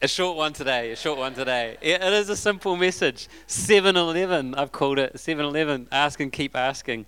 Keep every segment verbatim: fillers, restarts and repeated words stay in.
A short one today, a short one today. It, it is a simple message. seven eleven, I've called it. seven eleven, ask and keep asking.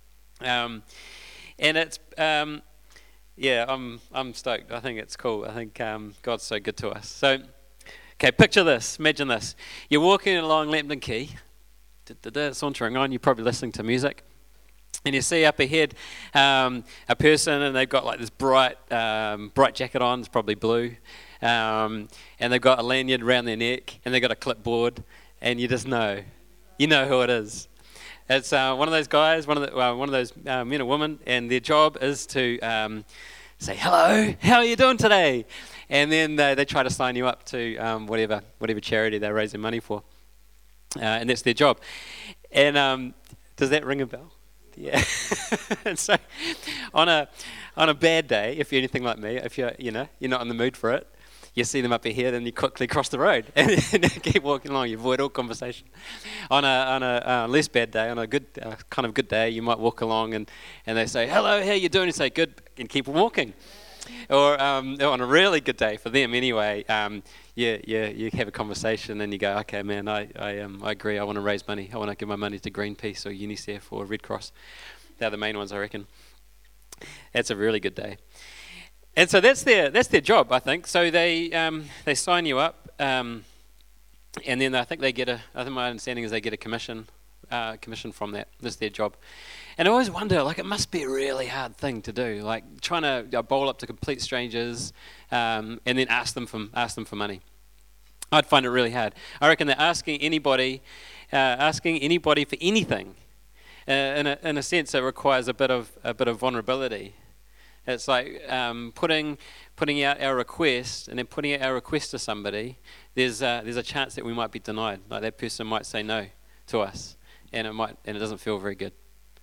Um, and it's, um, yeah, I'm I'm stoked. I think it's cool. I think um, God's so good to us. So, okay, picture this. Imagine this. You're walking along Lambton Quay, sauntering on. You're probably listening to music. And you see up ahead um, a person, and they've got like this bright um, bright jacket on. It's probably blue. Um, and they've got a lanyard around their neck, and they've got a clipboard, and you just know, you know who it is. It's uh, one of those guys, one of the, uh, one of those uh, men or women, and their job is to um, say, "Hello, how are you doing today?" And then they, they try to sign you up to um, whatever whatever charity they're raising money for, uh, and that's their job. And um, does that ring a bell? Yeah. And so, on a on a bad day, if you're anything like me, if you're you know you're not in the mood for it, you see them up ahead and you quickly cross the road and, and keep walking along. You avoid all conversation. On a on a uh, less bad day, on a good uh, kind of good day, you might walk along and, and they say, "Hello, how you doing?" You say, "Good," and keep walking. Or um, on a really good day for them anyway, um, you, you you have a conversation and you go, "Okay, man, I I, um, I agree. I want to raise money. I want to give my money to Greenpeace or UNICEF or Red Cross." They're the main ones, I reckon. That's a really good day. And so that's their that's their job, I think. So they um, they sign you up, um, and then I think they get a. I think my understanding is they get a commission, uh, commission from that. That's their job. And I always wonder, like, it must be a really hard thing to do, like trying to uh, bowl up to complete strangers, um, and then ask them for ask them for money. I'd find it really hard. I reckon that asking anybody, uh, asking anybody for anything, uh, in a in a sense, it requires a bit of a bit of vulnerability. It's like um, putting putting out our request and then putting out our request to somebody. There's uh, there's a chance that we might be denied. Like that person might say no to us, and it might and it doesn't feel very good.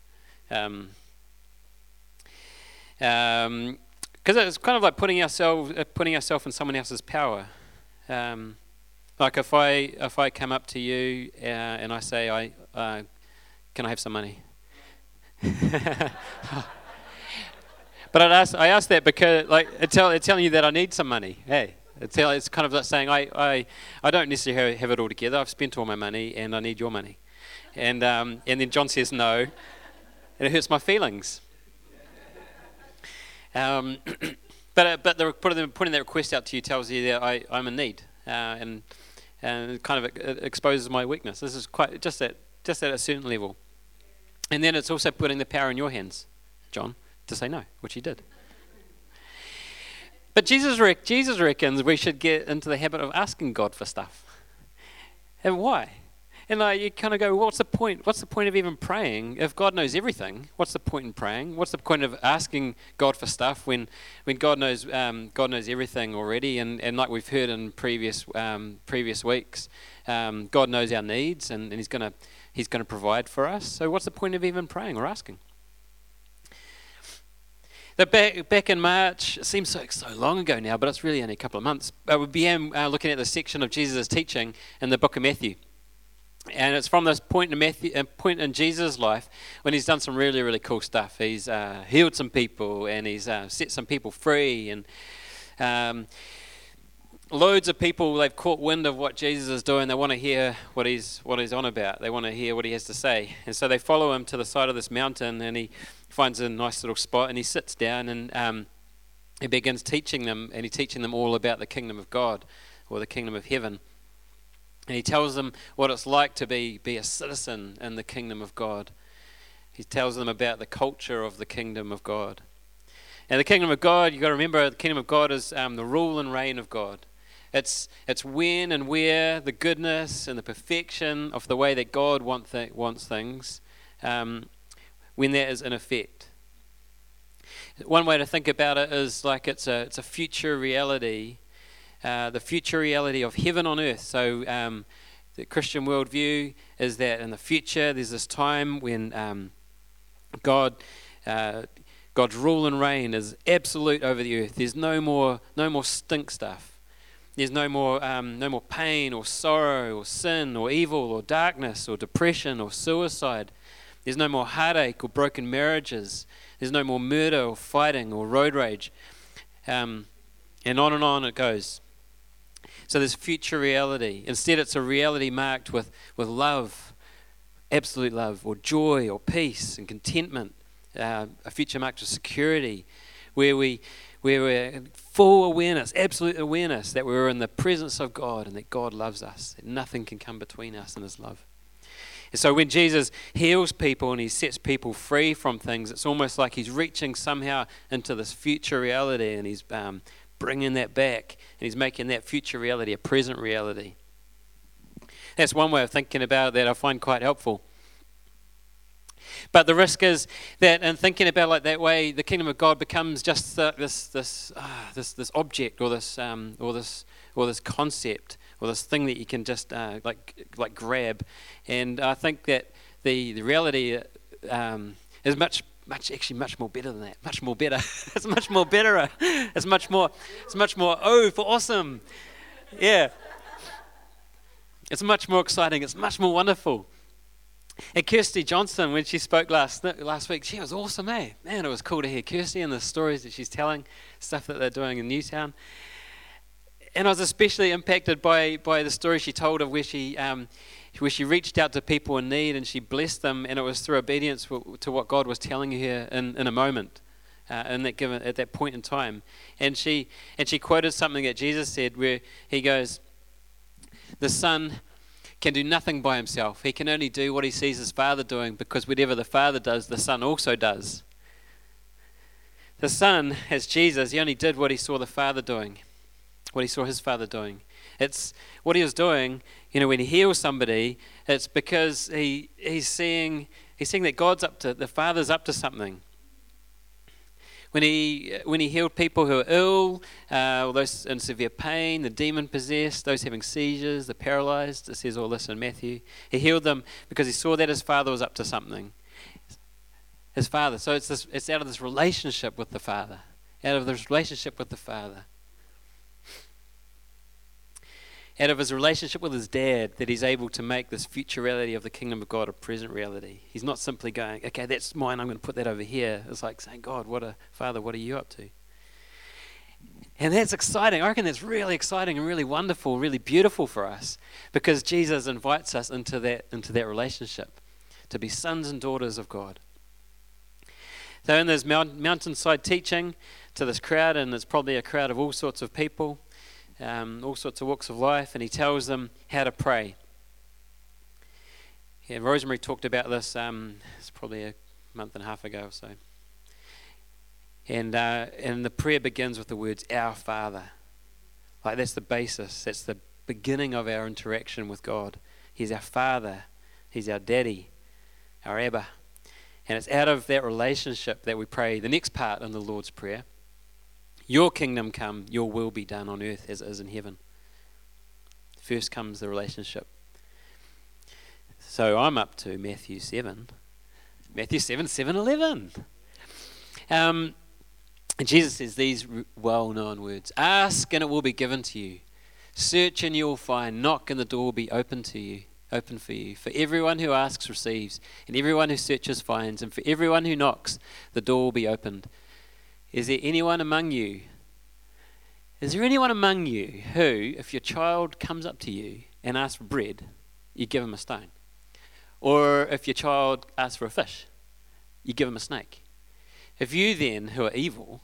Um, um, because it's kind of like putting ourselves uh, putting ourselves in someone else's power. Um, like if I if I come up to you uh, and I say I uh, can I have some money? But I'd ask, I ask that because, like, it's, tell, it's telling you that I need some money. Hey, it's, tell, it's kind of like saying I, I, I don't necessarily have it all together. I've spent all my money, and I need your money. And um, and then John says no, and it hurts my feelings. Um, but uh, but the, putting, putting that request out to you tells you that I, I'm in need, uh, and and it kind of it exposes my weakness. This is quite just at just at a certain level. And then it's also putting the power in your hands, John, to say no, which he did. But Jesus rec- Jesus reckons we should get into the habit of asking God for stuff. And why? And like you kind of go, what's the point? What's the point of even praying if God knows everything? What's the point in praying? What's the point of asking God for stuff when, when God knows um, God knows everything already? And, and like we've heard in previous um, previous weeks, um, God knows our needs and, and He's gonna He's gonna provide for us. So what's the point of even praying or asking? That back, back in March, it seems so, so long ago now, but it's really only a couple of months. Uh, we began uh, looking at the section of Jesus' teaching in the book of Matthew. And it's from this point in Matthew, uh, point in Jesus' life when he's done some really, really cool stuff. He's uh, healed some people and he's uh, set some people free. And um, loads of people, they've caught wind of what Jesus is doing. They want to hear what he's what he's on about. They want to hear what he has to say. And so they follow him to the side of this mountain, and he finds a nice little spot, and he sits down, and um, he begins teaching them, and he's teaching them all about the kingdom of God, or the kingdom of heaven. And he tells them what it's like to be, be a citizen in the kingdom of God. He tells them about the culture of the kingdom of God. And the kingdom of God, you've got to remember, the kingdom of God is um, the rule and reign of God. It's it's when and where the goodness and the perfection of the way that God want th- wants things, um, when that is in effect. One way to think about it is like it's a it's a future reality, uh, the future reality of heaven on earth. So um, the Christian worldview is that in the future there's this time when um, God uh, God's rule and reign is absolute over the earth. There's no more no more stink stuff. There's no more um, no more pain or sorrow or sin or evil or darkness or depression or suicide. There's no more heartache or broken marriages. There's no more murder or fighting or road rage. Um, and on and on it goes. So there's future reality. Instead, it's a reality marked with, with love, absolute love, or joy, or peace, and contentment. Uh, a future marked with security, where we where we're in full awareness, absolute awareness that we're in the presence of God and that God loves us, that nothing can come between us and his love. And so when Jesus heals people and he sets people free from things, it's almost like he's reaching somehow into this future reality, and he's um, bringing that back, and he's making that future reality a present reality. That's one way of thinking about it that I find quite helpful. But the risk is that in thinking about it like that way, the kingdom of God becomes just uh, this this uh, this this object, or this um, or this or this concept, or this thing that you can just uh, like like grab. And I think that the the reality um, is much much actually much more better than that. Much more better. It's much more better. It's much more. It's much more. Oh, for awesome! Yeah. It's much more exciting. It's much more wonderful. And Kirsty Johnson, when she spoke last last week, she was awesome, eh? Man, it was cool to hear Kirsty and the stories that she's telling, stuff that they're doing in Newtown. And I was especially impacted by, by the story she told of where she um, where she reached out to people in need and she blessed them, and it was through obedience to what God was telling her in, in a moment, uh, in that given at that point in time. And she and she quoted something that Jesus said, where he goes, "The Son can do nothing by himself. He can only do what he sees his Father doing, because whatever the Father does, the Son also does." The Son, as Jesus, he only did what he saw the Father doing, what he saw his Father doing. It's what he was doing, you know, when he heals somebody, it's because he he's seeing he's seeing that God's up to, the Father's up to something. When he when he healed people who are ill, uh, or those in severe pain, the demon-possessed, those having seizures, the paralyzed, it says all this in Matthew. He healed them because he saw that his Father was up to something. His Father. So it's this, it's out of this relationship with the Father. Out of this relationship with the Father. Out of his relationship with his dad, that he's able to make this future reality of the kingdom of God a present reality. He's not simply going, okay, that's mine, I'm going to put that over here. It's like saying, God, what a Father, what are you up to? And that's exciting. I reckon that's really exciting and really wonderful, really beautiful for us, because Jesus invites us into that into that relationship, to be sons and daughters of God. So in this mount, mountainside teaching to this crowd, and it's probably a crowd of all sorts of people, Um, all sorts of walks of life, and he tells them how to pray. Yeah, Rosemary talked about this, um, it's probably a month and a half ago or so. And uh, and the prayer begins with the words, "Our Father." Like that's the basis, that's the beginning of our interaction with God. He's our Father, he's our Daddy, our Abba. And it's out of that relationship that we pray the next part in the Lord's Prayer. Your kingdom come, your will be done on earth as it is in heaven. First comes the relationship. So I'm up to Matthew seven. Matthew seven, seven, eleven. Um, and Jesus says these well-known words. "Ask and it will be given to you. Search and you will find. Knock and the door will be open to you, open for you. For everyone who asks receives, and everyone who searches finds, and for everyone who knocks, the door will be opened. Is there anyone among you? Is there anyone among you who, if your child comes up to you and asks for bread, you give him a stone? Or if your child asks for a fish, you give him a snake? If you then, who are evil,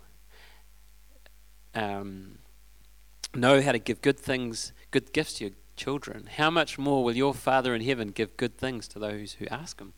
um, know how to give good things, good gifts to your children, how much more will your Father in heaven give good things to those who ask him?"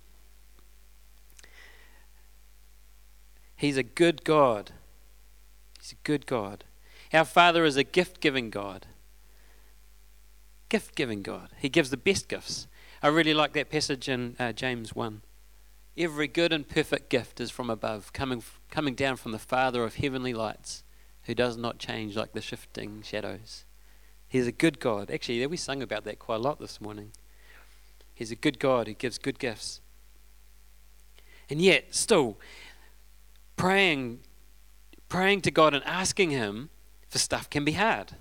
He's a good God. He's a good God. Our Father is a gift-giving God. Gift-giving God. He gives the best gifts. I really like that passage in uh, James one. Every good and perfect gift is from above, coming coming down from the Father of heavenly lights, who does not change like the shifting shadows. He's a good God. Actually, we sung about that quite a lot this morning. He's a good God who gives good gifts. And yet, still, praying Praying to God and asking him for stuff can be hard.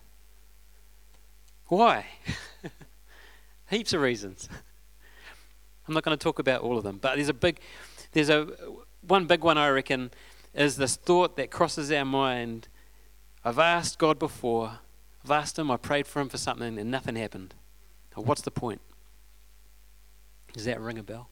Why? Heaps of reasons. I'm not going to talk about all of them, but there's a big, there's a one big one I reckon is this thought that crosses our mind. I've asked God before, I've asked him, I prayed for him for something, and nothing happened. What's the point? Does that ring a bell?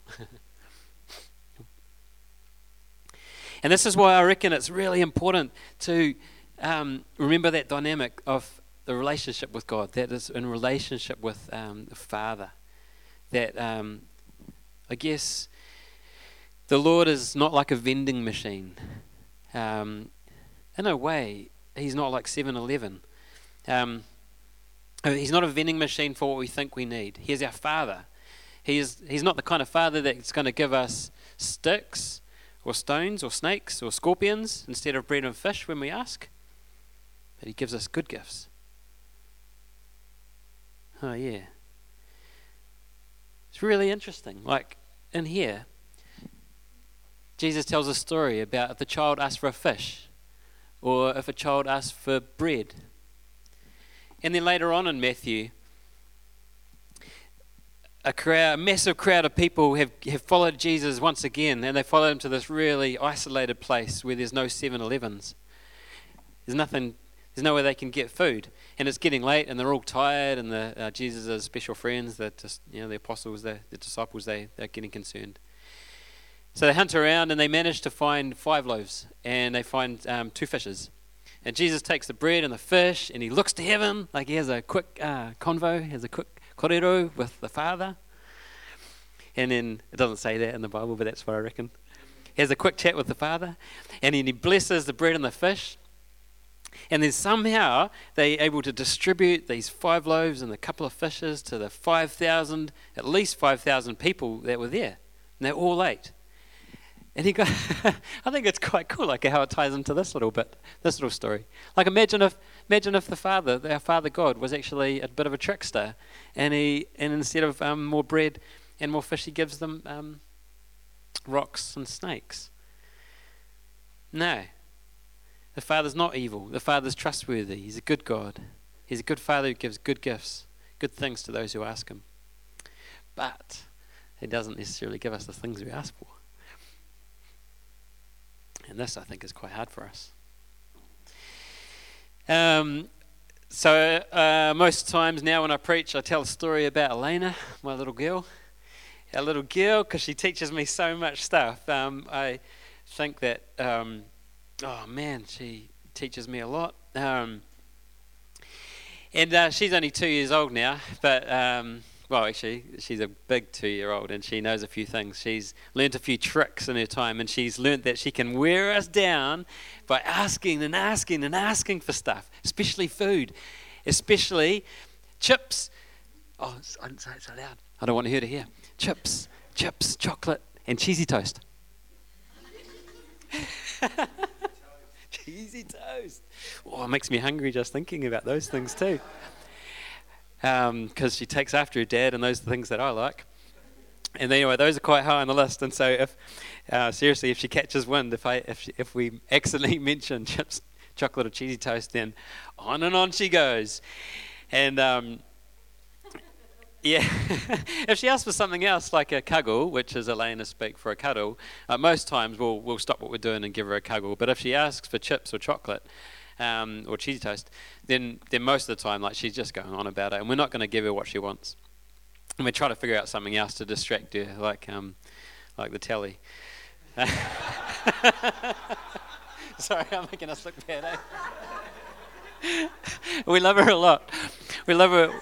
And this is why I reckon it's really important to um, remember that dynamic of the relationship with God, that is in relationship with um, the Father. That, um, I guess, the Lord is not like a vending machine. Um, in a way, he's not like seven eleven. Um, he's not a vending machine for what we think we need. He's our Father. He is, he's not the kind of Father that's going to give us sticks or stones or snakes or scorpions instead of bread and fish when we ask. But he gives us good gifts. Oh yeah. It's really interesting. Like in here, Jesus tells a story about if the child asks for a fish or if a child asks for bread. And then later on in Matthew, a crowd, a massive crowd of people have, have followed Jesus once again, and they followed him to this really isolated place where there's no seven elevens. There's nothing, there's nowhere they can get food. And it's getting late, and they're all tired, and the uh, Jesus' special friends, the, you know, the apostles, the, the disciples, they, they're getting concerned. So they hunt around, and they manage to find five loaves, and they find um, two fishes. And Jesus takes the bread and the fish, and he looks to heaven, like he has a quick uh, convo, has a quick korero with the Father. And then, it doesn't say that in the Bible, but that's what I reckon. He has a quick chat with the Father, and then he blesses the bread and the fish. And then somehow they're able to distribute these five loaves and a couple of fishes to the five thousand, at least five thousand people that were there. And they all ate. And he got, I think it's quite cool, like how it ties into this little bit, this little story. Like imagine if, imagine if the Father, our Father God, was actually a bit of a trickster, and he, and instead of um, more bread and more fish, he gives them um, rocks and snakes. No, the Father's not evil. The Father's trustworthy. He's a good God. He's a good Father who gives good gifts, good things to those who ask him. But he doesn't necessarily give us the things we ask for. And this, I think, is quite hard for us. Um, so uh, most times now when I preach, I tell a story about Elena, my little girl. Our little girl, because she teaches me so much stuff. Um, I think that, um, oh man, she teaches me a lot. Um, and uh, she's only two years old now, but... Um, Well, actually, she's a big two-year-old and she knows a few things. She's learnt a few tricks in her time, and she's learnt that she can wear us down by asking and asking and asking for stuff, especially food, especially chips. Oh, I didn't say it so loud. I don't want her to hear. Chips, chips, chocolate, and cheesy toast. Cheesy toast. Oh, it makes me hungry just thinking about those things too. Because um, she takes after her dad, and those are the things that I like. And anyway, those are quite high on the list. And so, if uh, seriously, if she catches wind, if I if she, if we accidentally mention chips, chocolate, or cheesy toast, then on and on she goes. And um, yeah, if she asks for something else like a cuddle, which is Elena speak for a cuddle, uh, most times we'll we'll stop what we're doing and give her a cuddle. But if she asks for chips or chocolate, Um, or cheesy toast, then then most of the time, like, she's just going on about it, and we're not going to give her what she wants. And we try to figure out something else to distract her, like um, like the telly. Sorry, I'm making us look bad, eh? We love her a lot. We love her.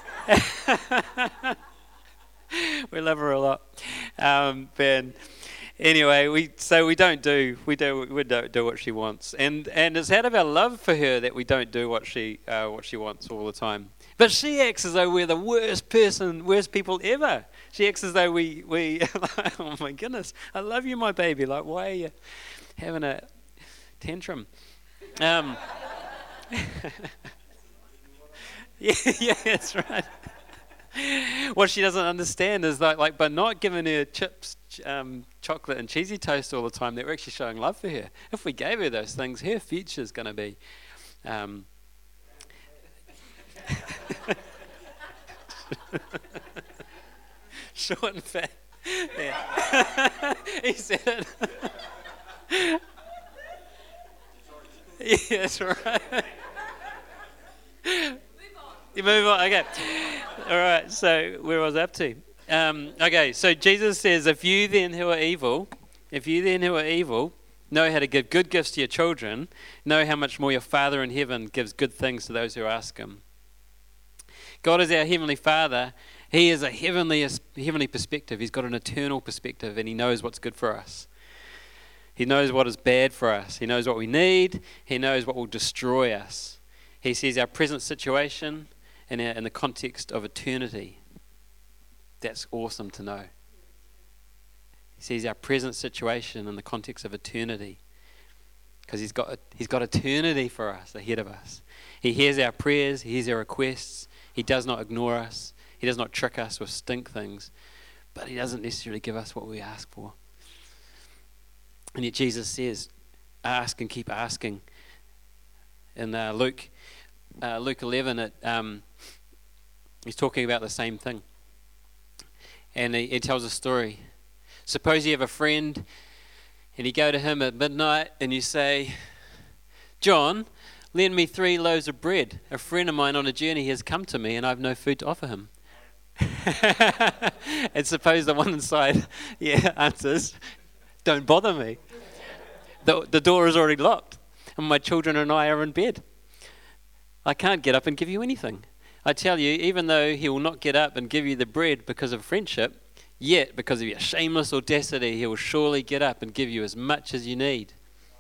We love her a lot. Um, Ben. Anyway, we so we don't do we do we don't do what she wants, and and it's out of our love for her that we don't do what she uh, what she wants all the time. But she acts as though we're the worst person, worst people ever. She acts as though we we oh my goodness, I love you, my baby. Like, why are you having a tantrum? Um, yeah, yeah, that's right. What she doesn't understand is that, like, by not giving her chips, um, chocolate, and cheesy toast all the time, that we're actually showing love for her. If we gave her those things, her future is going to be um, short and fat. Yeah. He said it. Yeah, that's right. You move on. Okay. All right. So where was I up to? Um, okay. So Jesus says, if you then who are evil, if you then who are evil know how to give good gifts to your children, know how much more your Father in heaven gives good things to those who ask him. God is our Heavenly Father. He is a heavenly, heavenly perspective. He's got an eternal perspective, and he knows what's good for us. He knows what is bad for us. He knows what we need. He knows what will destroy us. He sees our present situation in, our, in the context of eternity. That's awesome to know. He sees our present situation in the context of eternity, because he's got he's got eternity for us ahead of us. He hears our prayers. He hears our requests. He does not ignore us. He does not trick us with stink things, but he doesn't necessarily give us what we ask for. And yet Jesus says, ask and keep asking. In uh, Luke uh, Luke eleven, it, um, he's talking about the same thing. And he, he tells a story. Suppose you have a friend and you go to him at midnight and you say, John, lend me three loaves of bread. A friend of mine on a journey has come to me and I have no food to offer him. And suppose the one inside yeah, answers, don't bother me. The, the door is already locked and my children and I are in bed. I can't get up and give you anything. I tell you, even though he will not get up and give you the bread because of friendship, yet because of your shameless audacity, he will surely get up and give you as much as you need.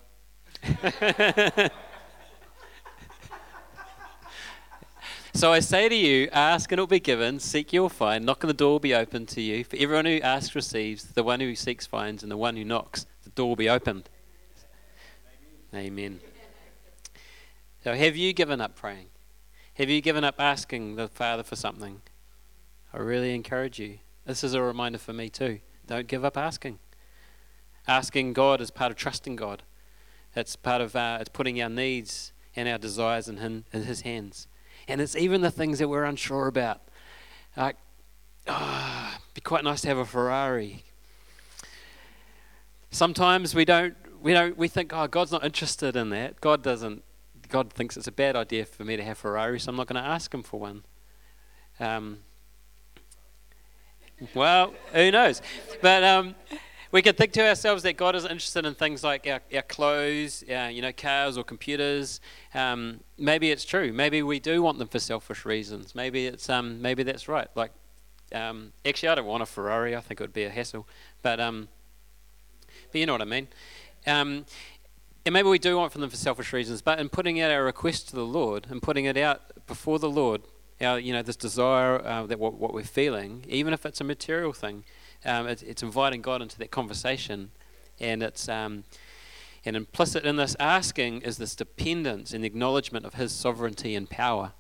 So I say to you, ask and it will be given, seek you will find, knock and the door will be opened to you. For everyone who asks receives, the one who seeks finds, and the one who knocks, the door will be opened. Amen. Amen. So have you given up praying? Have you given up asking the Father for something? I really encourage you. This is a reminder for me too. Don't give up asking. Asking God is part of trusting God. It's part of uh, it's putting our needs and our desires in, him, in His hands. And it's even the things that we're unsure about. Like, oh, it'd be quite nice to have a Ferrari. Sometimes we don't, we don't, we think, oh, God's not interested in that. God doesn't. God thinks it's a bad idea for me to have a Ferrari, so I'm not going to ask Him for one. Um, well, who knows? But um, we can think to ourselves that God is interested in things like our, our clothes, our, you know, cars or computers. Um, maybe it's true. Maybe we do want them for selfish reasons. Maybe it's um, maybe that's right. Like, um, actually, I don't want a Ferrari. I think it would be a hassle. But um, but you know what I mean. Um, and maybe we do want for them for selfish reasons. But in putting out our request to the Lord and putting it out before the Lord, our you know this desire uh, that what, what we're feeling, even if it's a material thing. Um, it's, it's inviting God into that conversation, and it's um, and implicit in this asking is this dependence and acknowledgement of His sovereignty and power.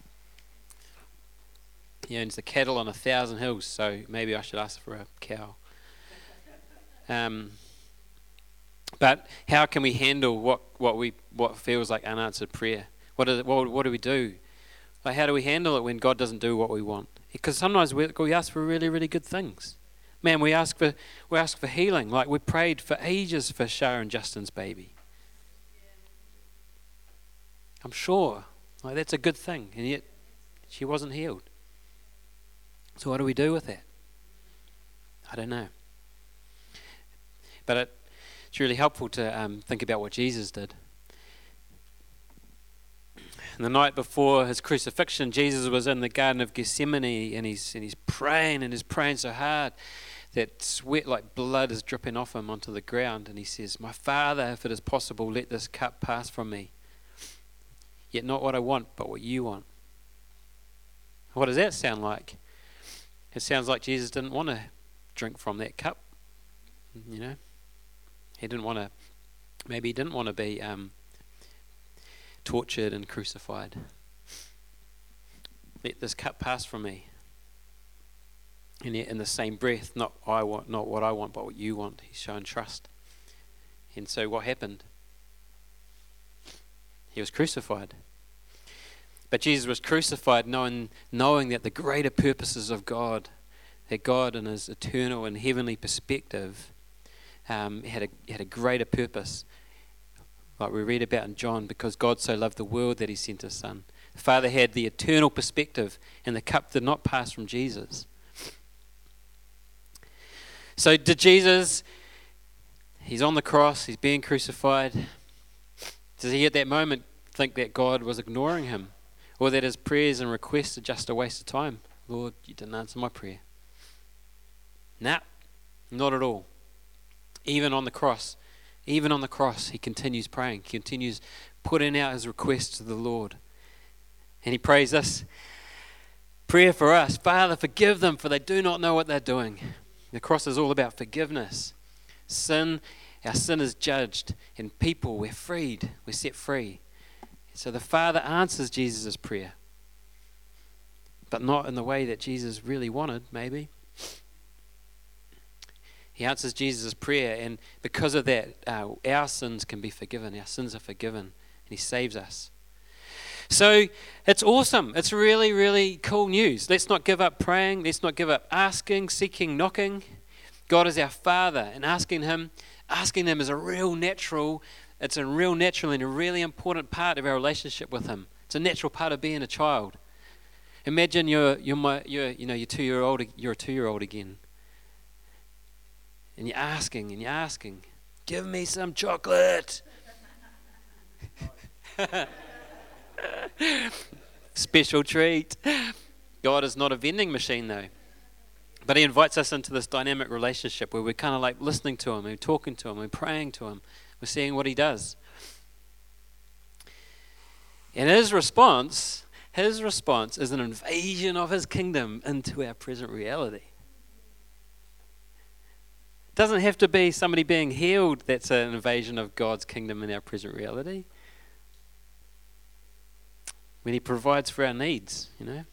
He owns the cattle on a thousand hills, so maybe I should ask for a cow. Um, but how can we handle what, what we what feels like unanswered prayer? What is it, what what do we do? Like, how do we handle it when God doesn't do what we want? Because sometimes we, we ask for really really good things. Man, we ask for we ask for healing. Like, we prayed for ages for Shara and Justin's baby. I'm sure, like, that's a good thing, and yet she wasn't healed. So what do we do with that? I don't know. But it, it's really helpful to um, think about what Jesus did. And the night before his crucifixion, Jesus was in the Garden of Gethsemane, and he's and he's praying, and he's praying so hard that sweat like blood is dripping off him onto the ground. And he says, "My Father, if it is possible, let this cup pass from me. Yet not what I want, but what you want." What does that sound like? It sounds like Jesus didn't want to drink from that cup. You know, he didn't want to. Maybe he didn't want to be um, tortured and crucified. Let this cup pass from me. And yet, in the same breath, not I want, not what I want, but what you want. He's shown trust. And so, what happened? He was crucified. But Jesus was crucified knowing, knowing that the greater purposes of God, that God in His eternal and heavenly perspective um, had a had a greater purpose, like we read about in John, because God so loved the world that He sent His Son, The Father had the eternal perspective, and the cup did not pass from Jesus. So did Jesus, he's on the cross, he's being crucified. Does he at that moment think that God was ignoring him? Or that his prayers and requests are just a waste of time? Lord, you didn't answer my prayer. Nah, not at all. Even on the cross, even on the cross, he continues praying. He continues putting out his requests to the Lord. And he prays this prayer for us. Father, forgive them, for they do not know what they're doing. The cross is all about forgiveness. Sin, our sin is judged. And people, we're freed. We're set free. So the Father answers Jesus' prayer. But not in the way that Jesus really wanted, maybe. He answers Jesus' prayer, and because of that, uh, our sins can be forgiven. Our sins are forgiven, and he saves us. So it's awesome. It's really, really cool news. Let's not give up praying. Let's not give up asking, seeking, knocking. God is our Father, and asking him, asking him is a real natural, it's a real natural and a really important part of our relationship with him. It's a natural part of being a child. Imagine you're, you're, my, you're you know, you're two-year-old, you're a two-year-old again. And you're asking, and you're asking, give me some chocolate. Special treat. God is not a vending machine though. But he invites us into this dynamic relationship where we're kind of like listening to him, we're talking to him, we're praying to him, we're seeing what he does. And his response, his response is an invasion of his kingdom into our present reality. It doesn't have to be somebody being healed that's an invasion of God's kingdom in our present reality. When he provides for our needs, you know.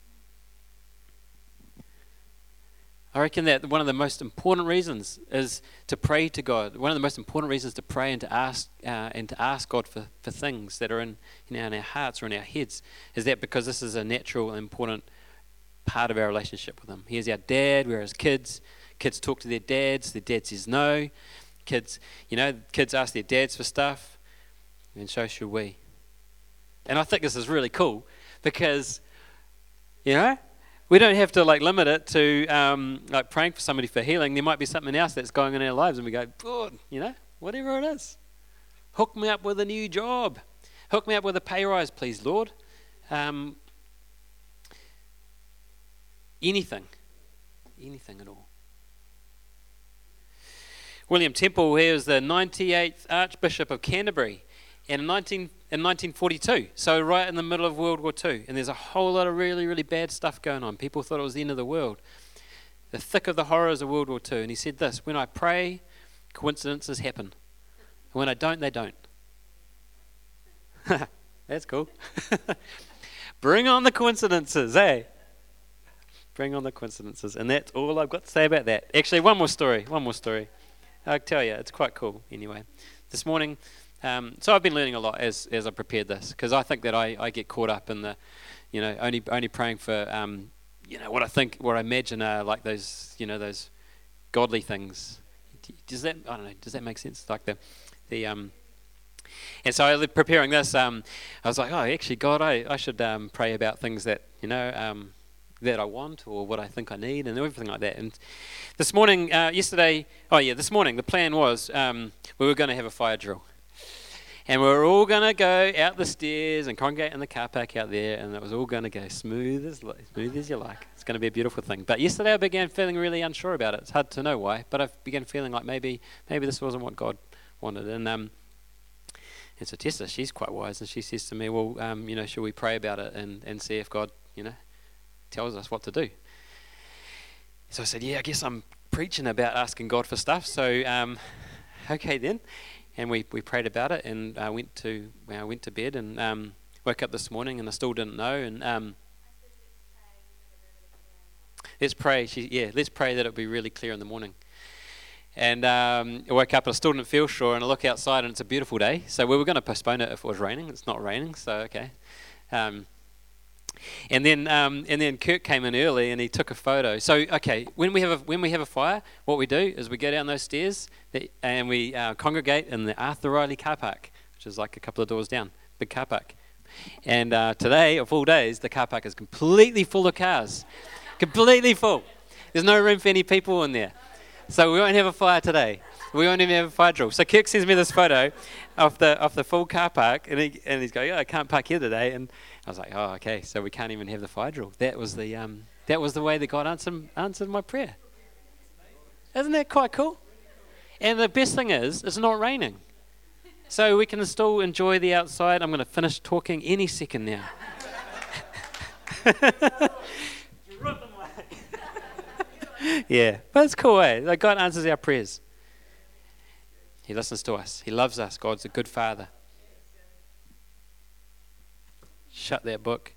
I reckon that one of the most important reasons is to pray to God. One of the most important reasons to pray and to ask uh, and to ask God for, for things that are in, you know, in our hearts or in our heads is that because this is a natural and important part of our relationship with him. He is our dad, we're his kids. Kids talk to their dads, their dad says no. Kids, you know, kids ask their dads for stuff, and so should we. And I think this is really cool because, you know, we don't have to like limit it to um, like praying for somebody for healing. There might be something else that's going on in our lives and we go, oh, you know, whatever it is. Hook me up with a new job. Hook me up with a pay rise, please, Lord. Um, anything. Anything at all. William Temple, he was the ninety-eighth Archbishop of Canterbury. And in, nineteen, in nineteen forty-two, so right in the middle of World War Two, and there's a whole lot of really, really bad stuff going on. People thought it was the end of the world. The thick of the horrors of World War Two. And he said this, when I pray, coincidences happen. And when I don't, they don't. That's cool. Bring on the coincidences, eh? Bring on the coincidences. And that's all I've got to say about that. Actually, one more story, one more story. I'll tell you, it's quite cool anyway. This morning... Um, so I've been learning a lot as as I prepared this because I think that I, I get caught up in the, you know, only only praying for, um, you know, what I think, what I imagine are like those, you know, those godly things. Does that, I don't know, does that make sense? Like the, the um, and so I was preparing this, um, I was like, oh, actually, God, I, I should um, pray about things that, you know, um, that I want or what I think I need and everything like that. And this morning, uh, yesterday, oh yeah, this morning, the plan was um, we were going to have a fire drill. And we were all going to go out the stairs and congregate in the car park out there, and it was all going to go smooth as smooth as you like. It's going to be a beautiful thing. But yesterday I began feeling really unsure about it. It's hard to know why, but I began feeling like maybe maybe this wasn't what God wanted. And um, and so Tessa, she's quite wise, and she says to me, well, um, you know, should we pray about it and, and see if God, you know, tells us what to do? So I said, yeah, I guess I'm preaching about asking God for stuff. So um, okay then. And we, we prayed about it, and I uh, went to well, I went to bed and um, woke up this morning, and I still didn't know. And um, let's pray. She, yeah, let's pray that it'll be really clear in the morning. And um, I woke up, and I still didn't feel sure. And I look outside, and it's a beautiful day. So we were going to postpone it if it was raining. It's not raining, so okay. Um, And then, um, and then Kirk came in early, and he took a photo. So, okay, when we have a when we have a fire, what we do is we go down those stairs, and we uh, congregate in the Arthur Riley car park, which is like a couple of doors down, big car park. And uh, today, of all days, the car park is completely full of cars. Completely full. There's no room for any people in there. So we won't have a fire today. We won't even have a fire drill. So Kirk sends me this photo of the of the full car park, and he and he's going, oh, I can't park here today. And I was like, oh, okay, so we can't even have the fire drill. That was the um that was the way that God answered answered my prayer. Isn't that quite cool? And the best thing is, it's not raining. So we can still enjoy the outside. I'm going to finish talking any second now. Yeah, but it's cool, eh? Like God answers our prayers. He listens to us. He loves us. God's a good Father. Shut that book.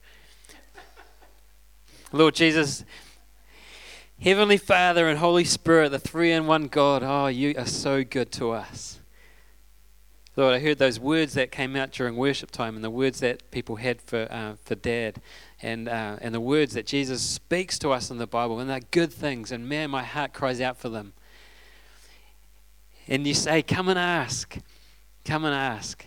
Lord Jesus, Heavenly Father and Holy Spirit, the three-in-one God, oh, you are so good to us. Lord, I heard those words that came out during worship time and the words that people had for uh, for Dad and uh, and the words that Jesus speaks to us in the Bible, and they're good things, and man, my heart cries out for them. And you say, come and ask. Come and ask.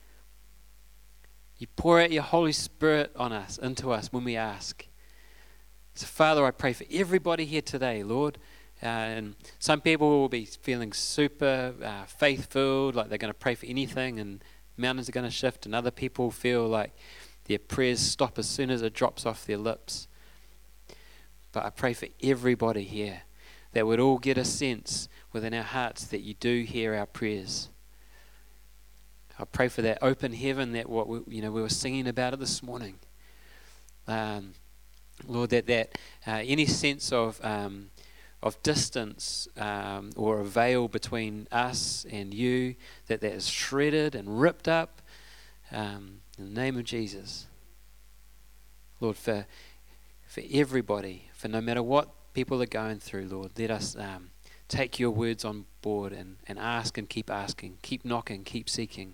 You pour out your Holy Spirit on us, into us when we ask. So Father, I pray for everybody here today, Lord. Uh, and some people will be feeling super uh, faith-filled, like they're going to pray for anything and mountains are going to shift. And other people feel like their prayers stop as soon as it drops off their lips. But I pray for everybody here that would all get a sense within our hearts that you do hear our prayers. I pray for that open heaven that what we, you know we were singing about it this morning. Um, Lord, that that uh, any sense of um, of distance um, or a veil between us and you, that that is shredded and ripped up um, in the name of Jesus. Lord, for for everybody, for no matter what people are going through, Lord, let us um, take your words on board and, and ask and keep asking, keep knocking, keep seeking.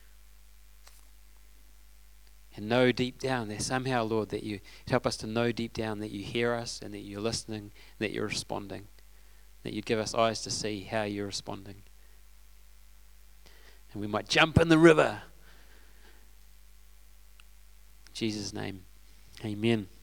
And know deep down that somehow, Lord, that you help us to know deep down that you hear us and that you're listening, that you're responding, that you'd give us eyes to see how you're responding. And we might jump in the river. In Jesus' name, amen.